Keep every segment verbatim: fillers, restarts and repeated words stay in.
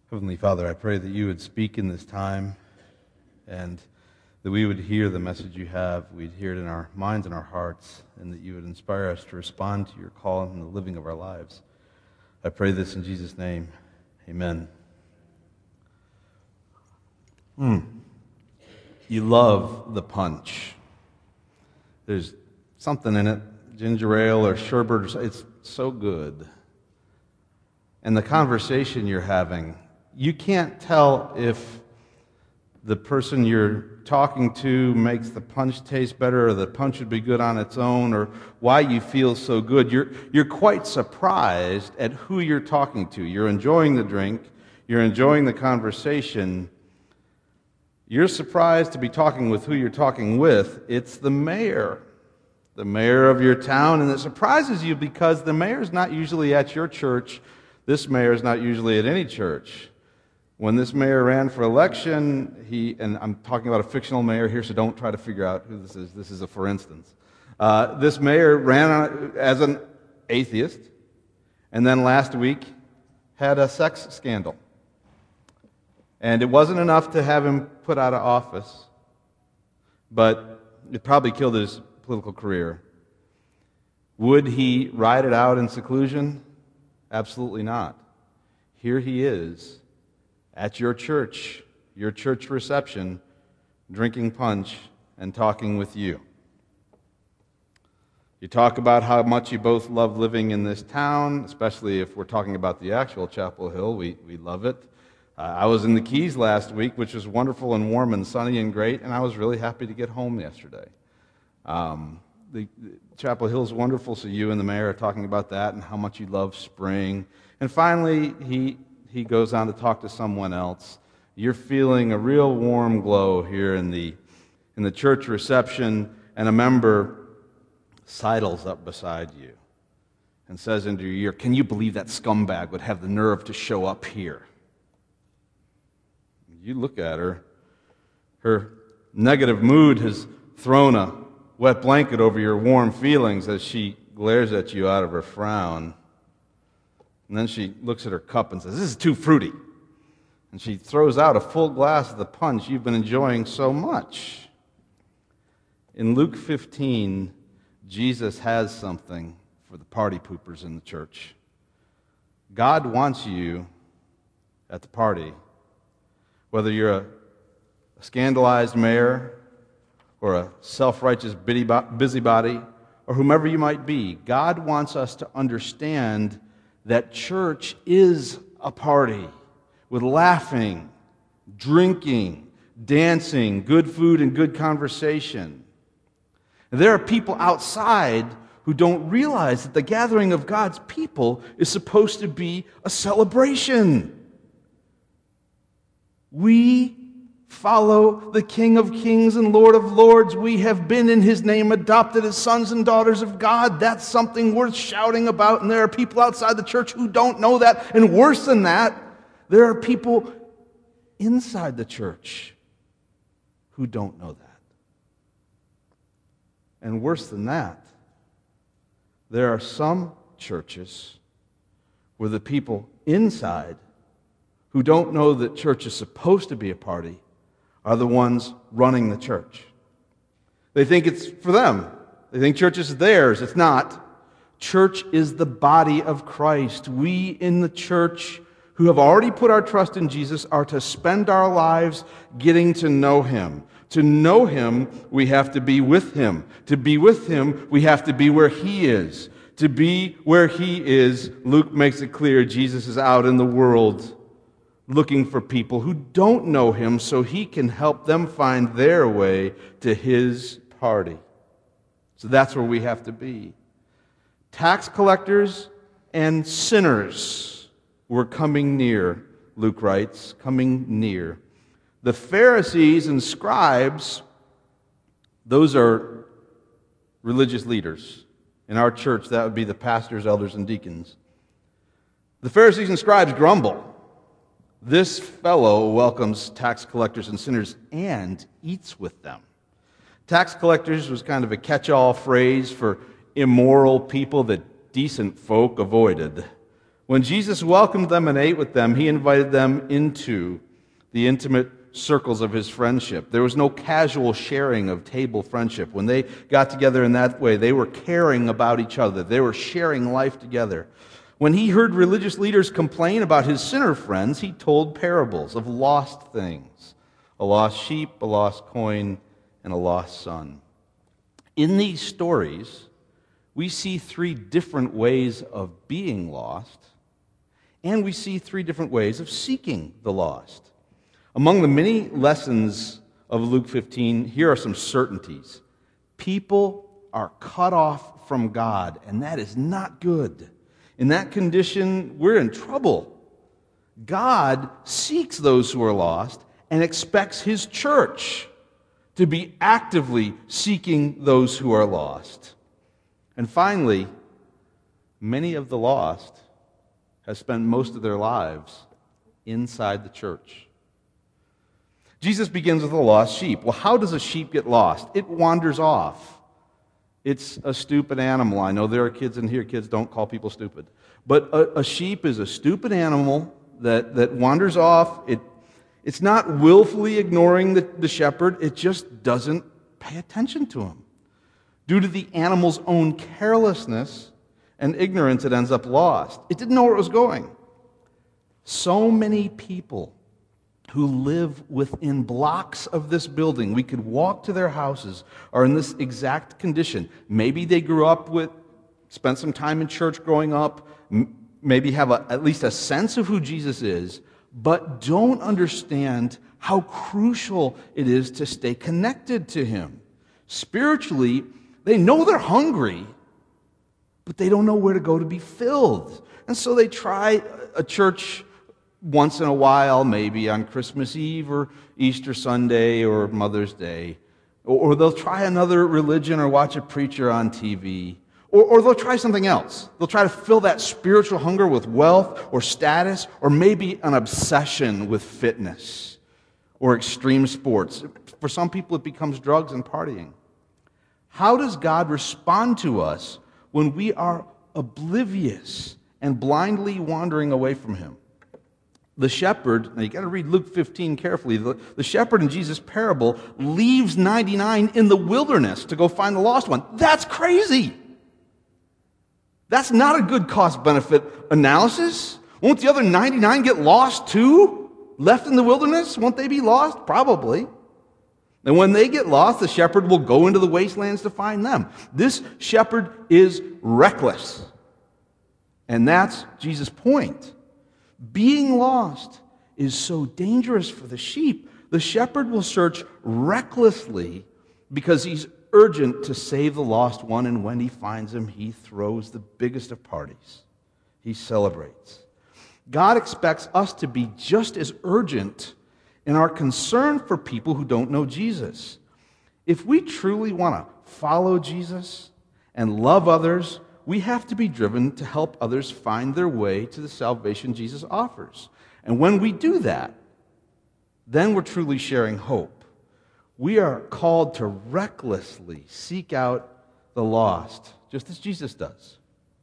Heavenly Father, I pray that you would speak in this time and that we would hear the message you have. We'd hear it in our minds and our hearts, and that you would inspire us to respond to your call in the living of our lives. I pray this in Jesus' name. Amen. Hmm. You love the punch. There's something in it, ginger ale or sherbet, or it's so good. And the conversation you're having, you can't tell if the person you're talking to makes the punch taste better, or the punch would be good on its own, or why you feel so good. You're, you're quite surprised at who you're talking to. You're enjoying the drink. You're enjoying the conversation. You're surprised to be talking with who you're talking with. It's the mayor, the mayor of your town, and it surprises you because the mayor's not usually at your church. This mayor is not usually at any church. When this mayor ran for election, he, and I'm talking about a fictional mayor here, so don't try to figure out who this is. This is a for instance. Uh, this mayor ran on, as an atheist, and then last week had a sex scandal. And it wasn't enough to have him put out of office, but it probably killed his political career. Would he ride it out in seclusion? Absolutely not. Here he is at your church, your church reception, drinking punch and talking with you. You talk about how much you both love living in this town, especially if we're talking about the actual Chapel Hill. We, we love it. Uh, I was in the Keys last week, which was wonderful and warm and sunny and great, and I was really happy to get home yesterday. Um, the, the Chapel Hill is wonderful, so you and the mayor are talking about that and how much you love spring. And finally, he he goes on to talk to someone else. You're feeling a real warm glow here in the in the church reception, and a member sidles up beside you and says into your ear, "Can you believe that scumbag would have the nerve to show up here?" You look at her. Her negative mood has thrown a wet blanket over your warm feelings as she glares at you out of her frown. And then she looks at her cup and says, "This is too fruity." And she throws out a full glass of the punch you've been enjoying so much. In Luke fifteen, Jesus has something for the party poopers in the church. God wants you at the party, whether you're a, a scandalized mayor or a self-righteous busybody or whomever you might be. God wants us to understand that church is a party with laughing, drinking, dancing, good food, and good conversation. And there are people outside who don't realize that the gathering of God's people is supposed to be a celebration. We follow the King of Kings and Lord of Lords. We have been in His name adopted as sons and daughters of God. That's something worth shouting about, and there are people outside the church who don't know that. And worse than that, there are people inside the church who don't know that. And worse than that, there are some churches where the people inside who don't know that church is supposed to be a party are the ones running the church. They think it's for them. They think church is theirs. It's not. Church is the body of Christ. We in the church who have already put our trust in Jesus are to spend our lives getting to know Him. To know Him, we have to be with Him. To be with Him, we have to be where He is. To be where He is, Luke makes it clear, Jesus is out in the world looking for people who don't know Him so He can help them find their way to His party. So that's where we have to be. Tax collectors and sinners were coming near, Luke writes, coming near. The Pharisees and scribes, those are religious leaders. In our church, that would be the pastors, elders, and deacons. The Pharisees and scribes grumble. This fellow welcomes tax collectors and sinners and eats with them. Tax collectors was kind of a catch-all phrase for immoral people that decent folk avoided. When Jesus welcomed them and ate with them, he invited them into the intimate circles of his friendship. There was no casual sharing of table friendship. When they got together in that way, they were caring about each other. They were sharing life together. When he heard religious leaders complain about his sinner friends, he told parables of lost things: a lost sheep, a lost coin, and a lost son. In these stories, we see three different ways of being lost, and we see three different ways of seeking the lost. Among the many lessons of Luke fifteen, here are some certainties. People are cut off from God, and that is not good. In that condition, we're in trouble. God seeks those who are lost and expects his church to be actively seeking those who are lost. And finally, many of the lost have spent most of their lives inside the church. Jesus begins with a lost sheep. Well, how does a sheep get lost? It wanders off. It's a stupid animal. I know there are kids in here. Kids, don't call people stupid. But a, a sheep is a stupid animal that, that wanders off. It, it's not willfully ignoring the, the shepherd. It just doesn't pay attention to him. Due to the animal's own carelessness and ignorance, it ends up lost. It didn't know where it was going. So many people who live within blocks of this building, we could walk to their houses, are in this exact condition. Maybe they grew up with, spent some time in church growing up, m- maybe have a, at least a sense of who Jesus is, but don't understand how crucial it is to stay connected to him. Spiritually, they know they're hungry, but they don't know where to go to be filled. And so they try a church once in a while, maybe on Christmas Eve or Easter Sunday or Mother's Day. Or, or they'll try another religion or watch a preacher on T V. Or, or they'll try something else. They'll try to fill that spiritual hunger with wealth or status or maybe an obsession with fitness or extreme sports. For some people, it becomes drugs and partying. How does God respond to us when we are oblivious and blindly wandering away from him? The shepherd, now you got to read Luke fifteen carefully, the, the shepherd in Jesus' parable leaves ninety-nine in the wilderness to go find the lost one. That's crazy. That's not a good cost-benefit analysis. Won't the other ninety-nine get lost too? Left in the wilderness? Won't they be lost? Probably. And when they get lost, the shepherd will go into the wastelands to find them. This shepherd is reckless. And that's Jesus' point. Being lost is so dangerous for the sheep. The shepherd will search recklessly because he's urgent to save the lost one, and when he finds him, he throws the biggest of parties. He celebrates. God expects us to be just as urgent in our concern for people who don't know Jesus. If we truly want to follow Jesus and love others, we have to be driven to help others find their way to the salvation Jesus offers. And when we do that, then we're truly sharing hope. We are called to recklessly seek out the lost, just as Jesus does.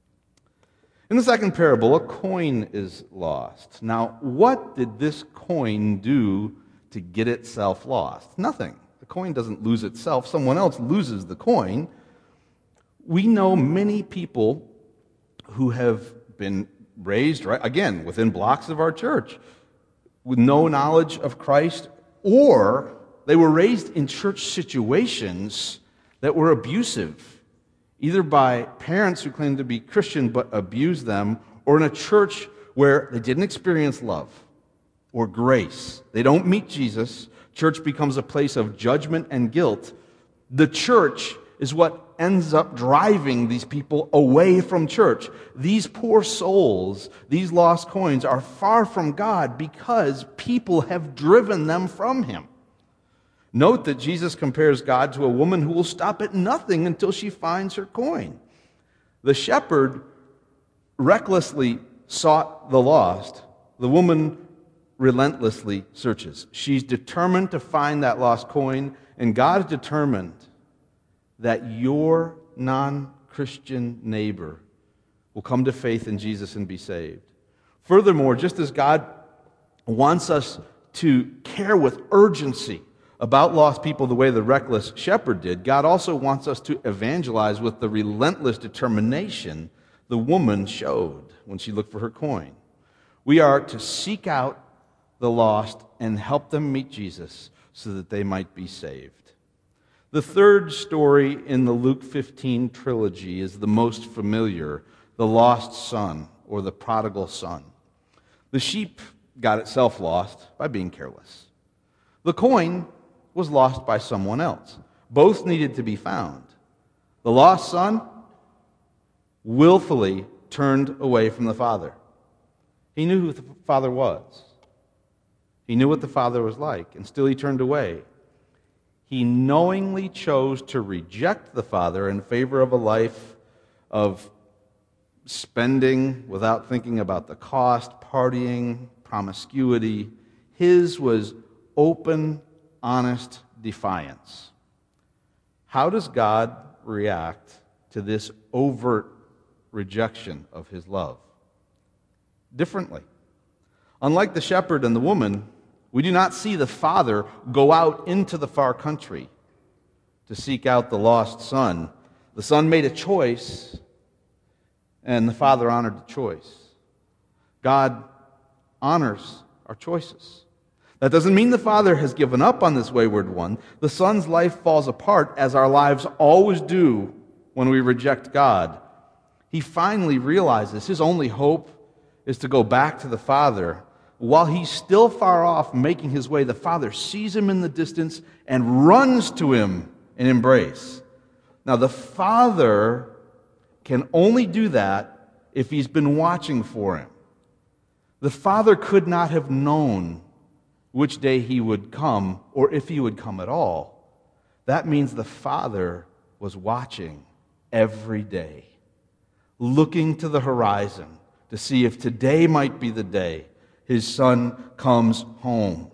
In the second parable, a coin is lost. Now, what did this coin do to get itself lost? Nothing. The coin doesn't lose itself. Someone else loses the coin. We know many people who have been raised, right, again, within blocks of our church, with no knowledge of Christ, or they were raised in church situations that were abusive, either by parents who claimed to be Christian but abused them, or in a church where they didn't experience love or grace. They don't meet Jesus. Church becomes a place of judgment and guilt. The church is what ends up driving these people away from church. These poor souls, these lost coins, are far from God because people have driven them from him. Note that Jesus compares God to a woman who will stop at nothing until she finds her coin. The shepherd recklessly sought the lost. The woman relentlessly searches. She's determined to find that lost coin, and God is determined that your non-Christian neighbor will come to faith in Jesus and be saved. Furthermore, just as God wants us to care with urgency about lost people the way the reckless shepherd did, God also wants us to evangelize with the relentless determination the woman showed when she looked for her coin. We are to seek out the lost and help them meet Jesus so that they might be saved. The third story in the Luke fifteen trilogy is the most familiar, the lost son, or the prodigal son. The sheep got itself lost by being careless. The coin was lost by someone else. Both needed to be found. The lost son willfully turned away from the father. He knew who the father was. He knew what the father was like, and still he turned away. He knowingly chose to reject the father in favor of a life of spending without thinking about the cost, partying, promiscuity. His was open, honest defiance. How does God react to this overt rejection of his love? Differently. Unlike the shepherd and the woman, we do not see the father go out into the far country to seek out the lost son. The son made a choice, and the father honored the choice. God honors our choices. That doesn't mean the father has given up on this wayward one. The son's life falls apart, as our lives always do when we reject God. He finally realizes his only hope is to go back to the father. While he's still far off making his way, the father sees him in the distance and runs to him in embrace. Now, the father can only do that if he's been watching for him. The father could not have known which day he would come, or if he would come at all. That means the father was watching every day, looking to the horizon to see if today might be the day his son comes home.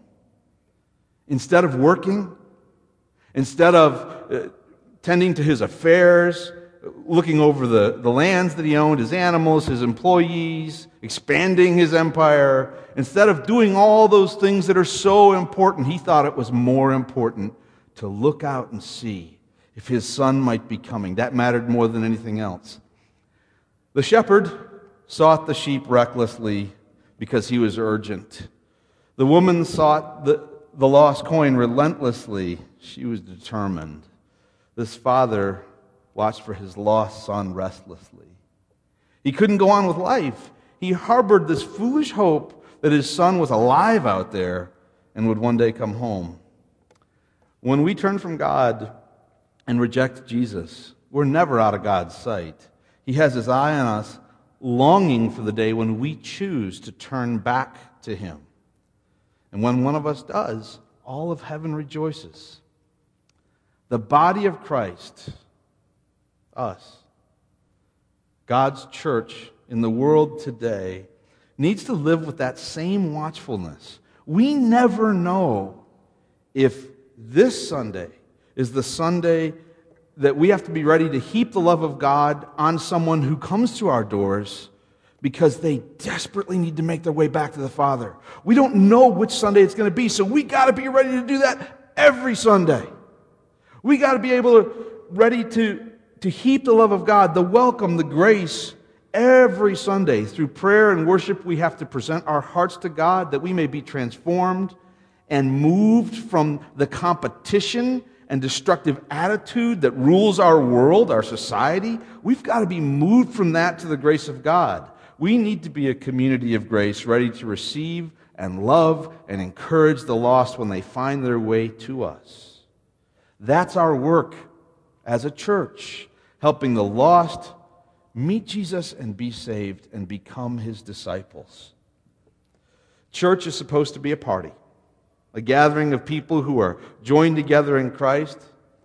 Instead of working, instead of uh, tending to his affairs, looking over the, the lands that he owned, his animals, his employees, expanding his empire, instead of doing all those things that are so important, he thought it was more important to look out and see if his son might be coming. That mattered more than anything else. The shepherd sought the sheep recklessly because he was urgent. The woman sought the, the lost coin relentlessly. She was determined. This father watched for his lost son restlessly. He couldn't go on with life. He harbored this foolish hope that his son was alive out there and would one day come home. When we turn from God and reject Jesus, we're never out of God's sight. He has his eye on us, longing for the day when we choose to turn back to him. And when one of us does, all of heaven rejoices. The body of Christ, us, God's church in the world today, needs to live with that same watchfulness. We never know if this Sunday is the Sunday that we have to be ready to heap the love of God on someone who comes to our doors because they desperately need to make their way back to the Father. We don't know which Sunday it's going to be, so we got to be ready to do that every Sunday. We got to be able to ready to, to heap the love of God, the welcome, the grace, every Sunday. Through prayer and worship, we have to present our hearts to God that we may be transformed and moved from the competition and destructive attitude that rules our world, our society. We've got to be moved from that to the grace of God. We need to be a community of grace, ready to receive and love and encourage the lost when they find their way to us. That's our work as a church, helping the lost meet Jesus and be saved and become his disciples. Church is supposed to be a party, a gathering of people who are joined together in Christ.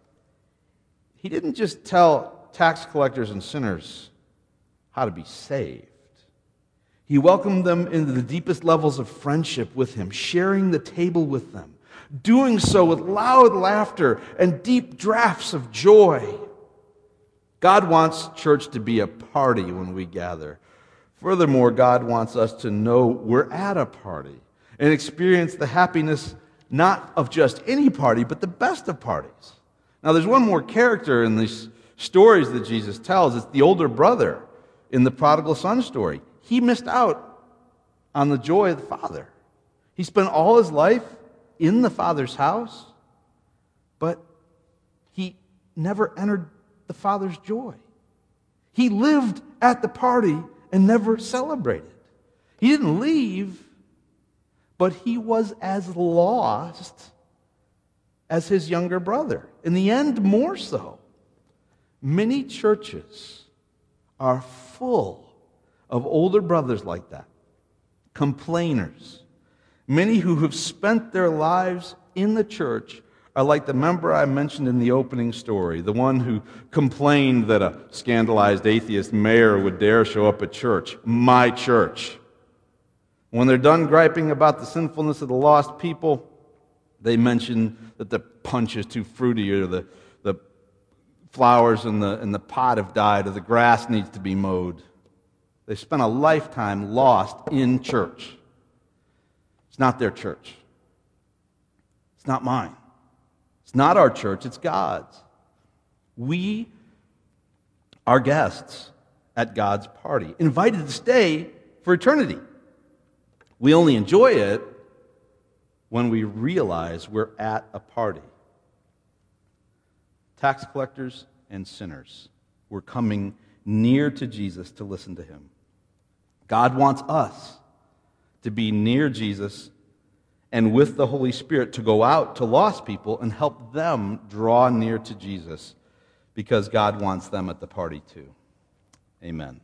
He didn't just tell tax collectors and sinners how to be saved. He welcomed them into the deepest levels of friendship with him, sharing the table with them, doing so with loud laughter and deep draughts of joy. God wants church to be a party when we gather, Furthermore, God wants us to know we're at a party and experience the happiness not of just any party, but the best of parties. Now, there's one more character in these stories that Jesus tells. It's the older brother in the prodigal son story. He missed out on the joy of the father. He spent all his life in the father's house, but he never entered the father's joy. He lived at the party and never celebrated. He didn't leave, but he was as lost as his younger brother. In the end, more so. Many churches are full of older brothers like that, complainers. Many who have spent their lives in the church are like the member I mentioned in the opening story, the one who complained that a scandalized atheist mayor would dare show up at church, my church. When they're done griping about the sinfulness of the lost people, they mention that the punch is too fruity, or the, the flowers in the, in the pot have died, or the grass needs to be mowed. They spent a lifetime lost in church. It's not their church. It's not mine. It's not our church, it's God's. We are guests at God's party, invited to stay for eternity. We only enjoy it when we realize we're at a party. Tax collectors and sinners were coming near to Jesus to listen to him. God wants us to be near Jesus and with the Holy Spirit to go out to lost people and help them draw near to Jesus, because God wants them at the party too. Amen.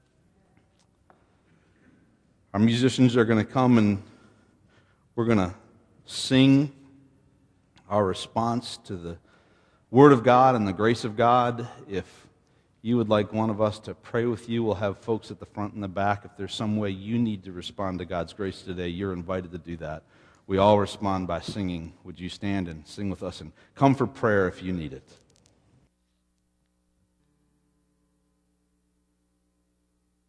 Our musicians are going to come and we're going to sing our response to the Word of God and the grace of God. If you would like one of us to pray with you, we'll have folks at the front and the back. If there's some way you need to respond to God's grace today, you're invited to do that. We all respond by singing. Would you stand and sing with us and come for prayer if you need it?